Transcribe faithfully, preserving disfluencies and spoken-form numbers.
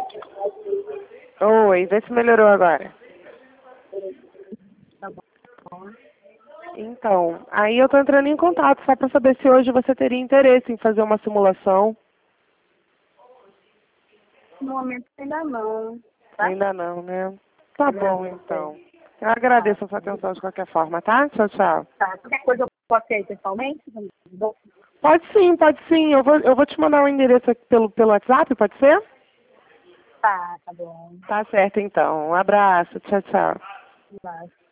Oi, vê se melhorou agora. Tá bom. Então, aí eu tô entrando em contato só para saber se hoje você teria interesse em fazer uma simulação. No momento ainda não. Tá? Ainda não, né? Tá bom, então. Eu Tá. agradeço a sua atenção de qualquer forma, tá? Tchau, tchau. Tá. Qualquer coisa eu posso ir pessoalmente? Pode sim, pode sim. Eu vou, eu vou te mandar o endereço aqui pelo, pelo WhatsApp, pode ser? Tá, tá bom. Tá certo, então. Um abraço. Tchau, tchau. Vai.